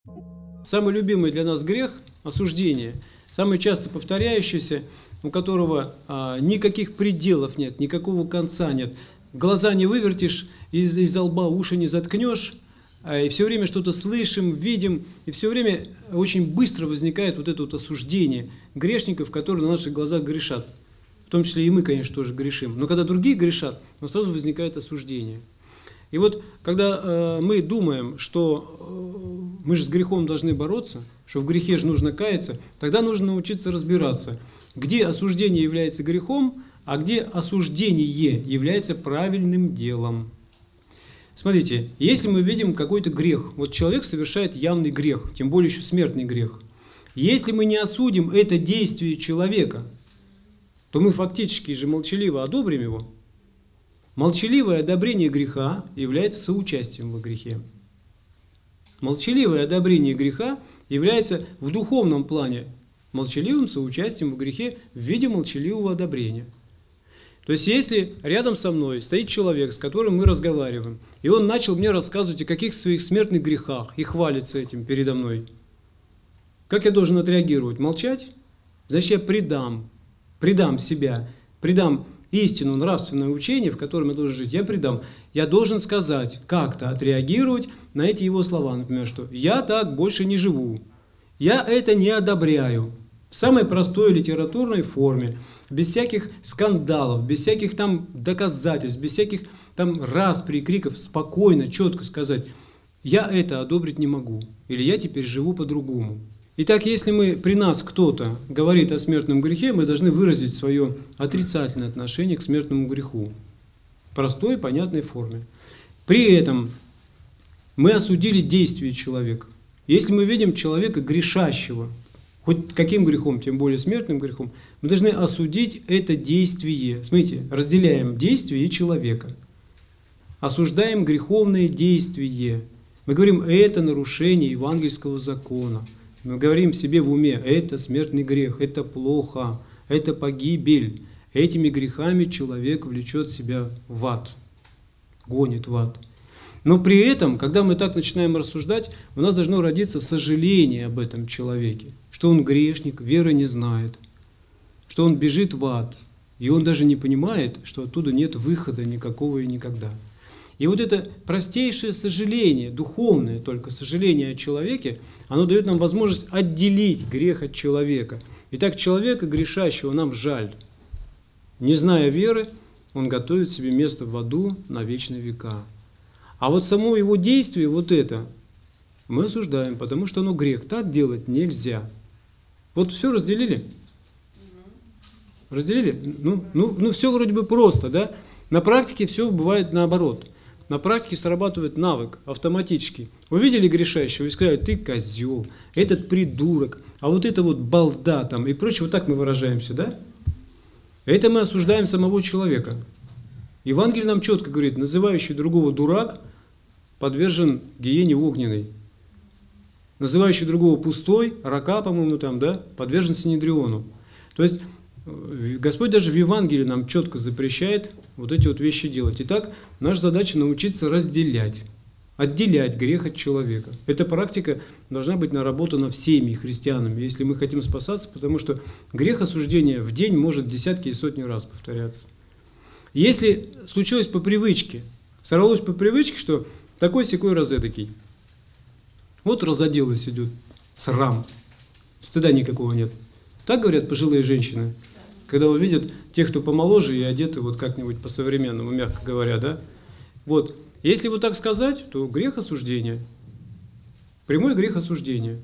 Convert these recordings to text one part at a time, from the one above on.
Самый любимый для нас грех – осуждение. Самый часто повторяющийся, у которого никаких пределов нет, никакого конца нет. Глаза не вывертишь, из-за лба уши не заткнешь, и все время что-то слышим, видим, и все время очень быстро возникает вот это вот осуждение грешников, которые на наших глазах грешат. В том числе и мы, конечно, тоже грешим. Но когда другие грешат, сразу возникает осуждение. И вот, когда мы думаем, что мы же с грехом должны бороться, что в грехе же нужно каяться, тогда нужно научиться разбираться, где осуждение является грехом, а где осуждение является правильным делом. Смотрите, если мы видим какой-то грех, вот человек совершает явный грех, тем более еще смертный грех. Если мы не осудим это действие человека, то мы фактически же молчаливо одобрим его. Молчаливое одобрение греха является соучастием во грехе. Молчаливое одобрение греха является в духовном плане молчаливым соучастием в грехе в виде молчаливого одобрения. То есть, если рядом со мной стоит человек, с которым мы разговариваем, и он начал мне рассказывать о каких-то своих смертных грехах и хвалится этим передо мной, как я должен отреагировать? Молчать? Значит, я предам себя, предам истину, нравственное учение, в котором я должен жить, я предам. Я должен сказать, как-то отреагировать на эти его слова. Например, что я так больше не живу, я это не одобряю. В самой простой литературной форме, без всяких скандалов, без всяких там доказательств, без всяких там распри, криков, спокойно, четко сказать, я это одобрить не могу, или я теперь живу по-другому. Итак, если при нас кто-то говорит о смертном грехе, мы должны выразить свое отрицательное отношение к смертному греху в простой, понятной форме. При этом мы осудили действие человека. Если мы видим человека грешащего, хоть каким грехом, тем более смертным грехом, мы должны осудить это действие. Смотрите, разделяем действие и человека. Осуждаем греховное действие. Мы говорим, это нарушение евангельского закона. Мы говорим себе в уме, это смертный грех, это плохо, это погибель. Этими грехами человек влечет себя в ад, гонит в ад. Но при этом, когда мы так начинаем рассуждать, у нас должно родиться сожаление об этом человеке, что он грешник, веры не знает, что он бежит в ад, и он даже не понимает, что оттуда нет выхода никакого и никогда. И вот это простейшее сожаление, духовное только сожаление о человеке, оно дает нам возможность отделить грех от человека. Итак, человека грешащего нам жаль. Не зная веры, он готовит себе место в аду на вечные века. А вот само его действие, вот это, мы осуждаем, потому что оно грех. Так делать нельзя. Вот все разделили? Разделили? Ну все вроде бы просто, да? На практике все бывает наоборот. На практике срабатывает навык автоматически. Увидели грешащего и сказали, ты козел, этот придурок, а вот это вот балда там и прочее. Вот так мы выражаемся, да? Это мы осуждаем самого человека. Евангелие нам четко говорит, называющий другого дурак подвержен гиене огненной. Называющий другого пустой, рака, по-моему, там, да, подвержен синедриону. То есть Господь даже в Евангелии нам четко запрещает вот эти вот вещи делать. Итак, наша задача научиться разделять, отделять грех от человека. Эта практика должна быть наработана всеми христианами, если мы хотим спасаться, потому что грех осуждения в день может десятки и сотни раз повторяться. Если случилось по привычке, сорвалось по привычке, что такой-сякой разэдакий, вот разоделась идет, срам, стыда никакого нет. Так говорят пожилые женщины, когда увидят тех, кто помоложе и одеты вот как-нибудь по-современному, мягко говоря, да? Вот, если вот так сказать, то грех осуждения, прямой грех осуждения.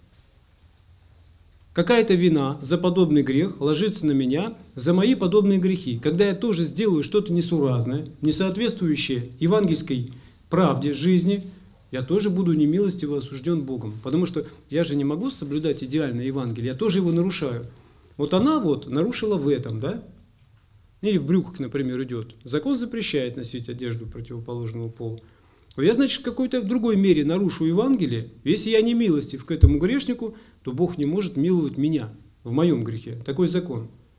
Какая-то вина за подобный грех ложится на меня за мои подобные грехи. Когда я тоже сделаю что-то несуразное, не соответствующее евангельской правде жизни, я тоже буду немилостиво осужден Богом. Потому что я же не могу соблюдать идеальное Евангелие, я тоже его нарушаю. Вот она вот нарушила в этом, да? Или в брюках, например, идет. Закон запрещает носить одежду противоположного пола. Я, значит, в какой-то другой мере нарушу Евангелие. Если я не милостив к этому грешнику, то Бог не может миловать меня в моем грехе. Такой закон.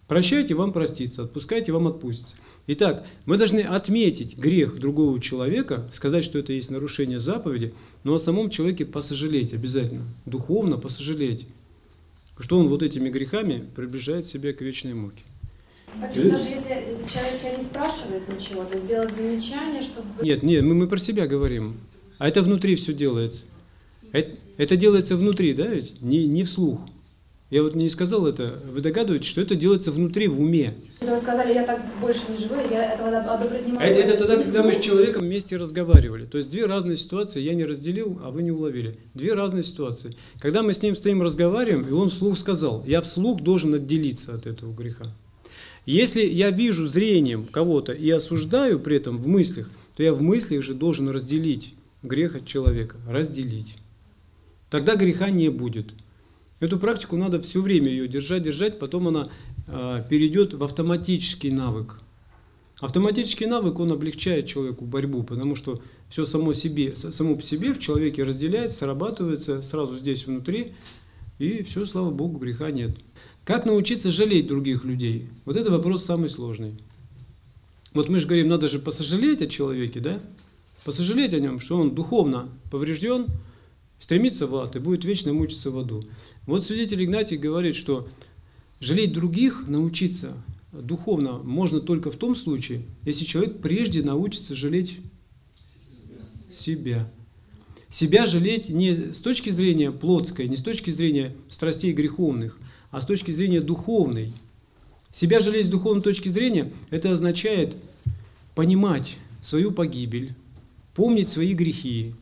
Прощайте, вам простится, отпускайте, вам отпустится. Итак, мы должны отметить грех другого человека, сказать, что это есть нарушение заповеди, но о самом человеке посожалеть обязательно, духовно посожалеть, что он вот этими грехами приближает себя к вечной муке. Даже если человек тебя не спрашивает ничего, то сделать замечание, чтобы... Нет, мы про себя говорим, а это внутри все делается. Это делается внутри, да ведь? Не вслух. Я вот не сказал это, вы догадываетесь, что это делается внутри, в уме. Вы сказали, я так больше не живу, я этого одобрить не могу. Это тогда, когда мы с человеком вместе разговаривали. То есть две разные ситуации, я не разделил, а вы не уловили. Две разные ситуации. Когда мы с ним стоим, разговариваем, и он вслух сказал, я вслух должен отделиться от этого греха. Если я вижу зрением кого-то и осуждаю при этом в мыслях, то я в мыслях же должен разделить грех от человека. Разделить. Тогда греха не будет. Эту практику надо все время ее держать, потом она перейдет в автоматический навык. Автоматический навык, он облегчает человеку борьбу, потому что все само по себе в человеке разделяется, срабатывается сразу здесь внутри, и все, слава Богу, греха нет. Как научиться жалеть других людей? Вот это вопрос самый сложный. Вот мы же говорим, надо же посожалеть о человеке, да? Посожалеть о нем, что он духовно поврежден, стремится в ад и будет вечно мучиться в аду. Вот святитель Игнатий говорит, что жалеть других, научиться духовно можно только в том случае, если человек прежде научится жалеть себя. Себя жалеть не с точки зрения плотской, не с точки зрения страстей греховных, а с точки зрения духовной. Себя жалеть с духовной точки зрения, это означает понимать свою погибель, помнить свои грехи,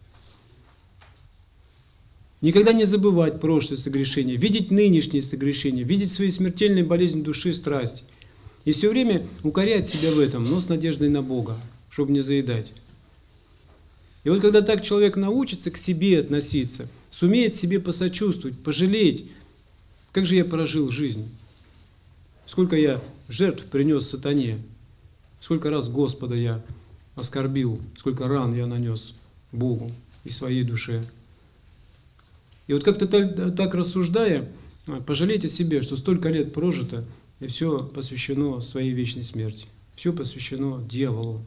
никогда не забывать прошлые согрешения, видеть нынешние согрешения, видеть свои смертельные болезни души, страсти. И все время укорять себя в этом, но с надеждой на Бога, чтобы не заедать. И вот когда так человек научится к себе относиться, сумеет себе посочувствовать, пожалеть, как же я прожил жизнь, сколько я жертв принес сатане, сколько раз Господа я оскорбил, сколько ран я нанес Богу и своей душе. И вот как-то так рассуждая, пожалеть о себе, что столько лет прожито, и все посвящено своей вечной смерти. Все посвящено дьяволу.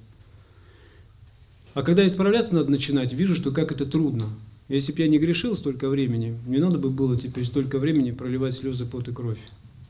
А когда исправляться надо начинать, вижу, что как это трудно. Если бы я не грешил столько времени, не надо бы было теперь столько времени проливать слезы, пот и кровь.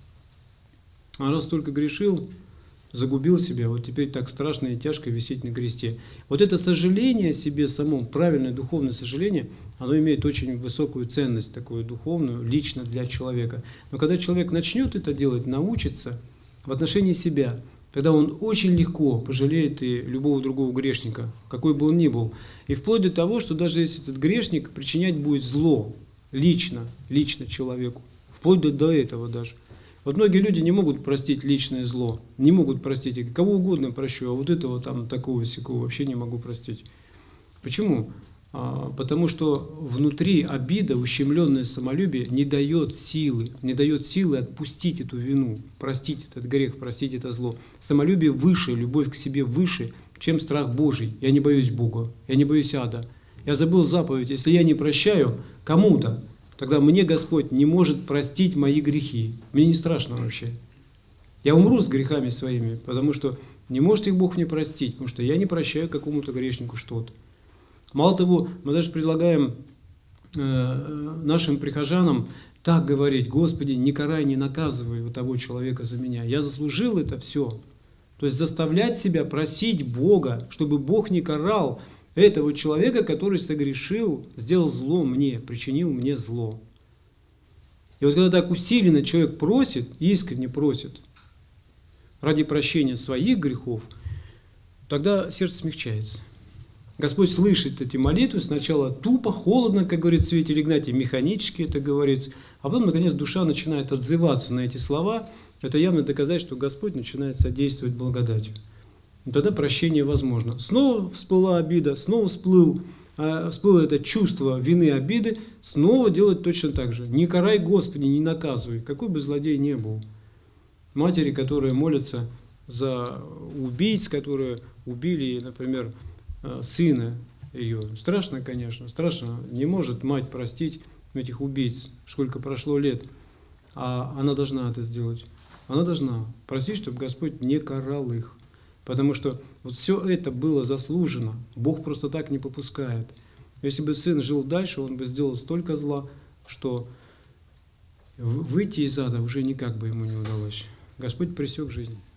А раз столько грешил, загубил себя, вот теперь так страшно и тяжко висеть на кресте. Вот это сожаление о себе самом, правильное духовное сожаление, оно имеет очень высокую ценность, такую духовную, лично для человека. Но когда человек начнет это делать, научится в отношении себя, тогда он очень легко пожалеет и любого другого грешника, какой бы он ни был. И вплоть до того, что даже если этот грешник причинять будет зло лично человеку, вплоть до этого даже. Вот многие люди не могут простить личное зло, не могут простить, и кого угодно прощу, а вот этого там такого-сякого вообще не могу простить. Почему? Потому что внутри обида, ущемленное самолюбие не дает силы отпустить эту вину, простить этот грех, простить это зло. Самолюбие выше, любовь к себе выше, чем страх Божий. Я не боюсь Бога, я не боюсь ада. Я забыл заповедь, если я не прощаю кому-то, тогда мне Господь не может простить мои грехи. Мне не страшно вообще. Я умру с грехами своими, потому что не может их Бог мне простить, потому что я не прощаю какому-то грешнику что-то. Мало того, мы даже предлагаем нашим прихожанам так говорить: Господи, не карай, не наказывай вот того человека за меня. Я заслужил это все. То есть заставлять себя просить Бога, чтобы Бог не карал этого человека, который согрешил, сделал зло мне, причинил мне зло. И вот когда так усиленно человек просит, искренне просит, ради прощения своих грехов, тогда сердце смягчается. Господь слышит эти молитвы, сначала тупо, холодно, как говорит святитель Игнатий, механически это говорится, а потом, наконец, душа начинает отзываться на эти слова. Это явно доказать, что Господь начинает содействовать благодатью. И тогда прощение возможно. Снова всплыла обида, снова всплыло это чувство вины, обиды, снова делать точно так же. Не карай, Господи, не наказывай, какой бы злодей ни был. Матери, которые молятся за убийц, которые убили, например, сына ее. Страшно, конечно, страшно. Не может мать простить этих убийц, сколько прошло лет, а она должна это сделать. она должна просить, чтобы Господь не карал их. Потому что вот все это было заслужено. Бог просто так не попускает. Если бы сын жил дальше, он бы сделал столько зла, что выйти из ада уже никак бы ему не удалось. Господь пресек жизнь.